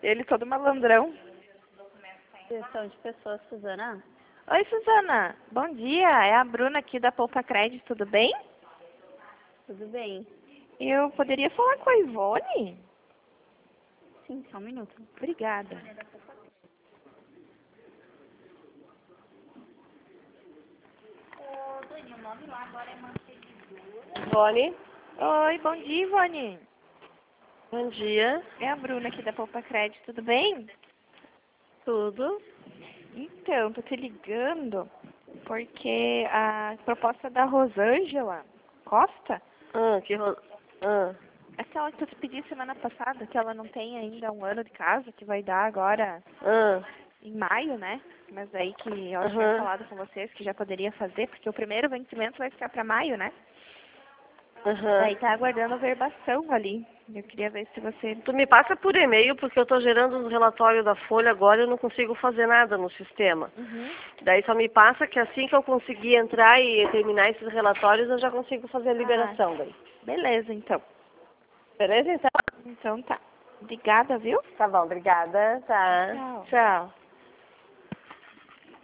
Ele todo malandrão. Gestão de pessoas, Suzana. Oi, Suzana. Bom dia. É a Bruna aqui da Poupa Crédito, tudo bem? Tudo bem? Eu poderia falar com a Ivone? Sim, só um minuto. Obrigada. Dani, o nome lá agora é mantenedora. Ivone. Oi, bom dia, Ivone. Bom dia. É a Bruna aqui da Poupa Crédito, tudo bem? Tudo? Então, tô te ligando porque a proposta da Rosângela Costa, aquela que eu te pedi semana passada, que ela não tem ainda 1 ano de casa, que vai dar agora em maio, né? Mas aí que eu tinha falado com vocês que já poderia fazer, porque o primeiro vencimento vai ficar para maio, né? Aí tá aguardando a verbação ali. Eu queria ver se você... Tu me passa por e-mail, porque eu estou gerando os relatórios da Folha agora e eu não consigo fazer nada no sistema. Daí só me passa que assim que eu conseguir entrar e terminar esses relatórios, eu já consigo fazer a liberação daí. Beleza, então. Beleza, então? Então tá. Obrigada, viu? Tá bom, obrigada. Tá. Tchau. Tchau.